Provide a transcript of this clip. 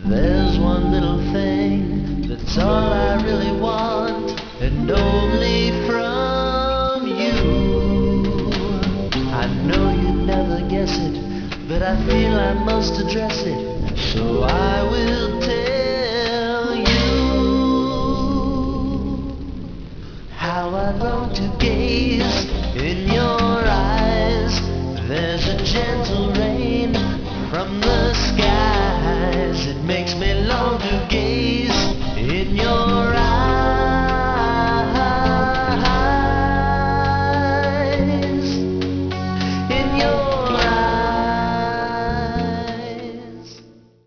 There's one little thing that's all I really want, and only from you. I know you'd never guess it, but I feel I must address it, so I will tell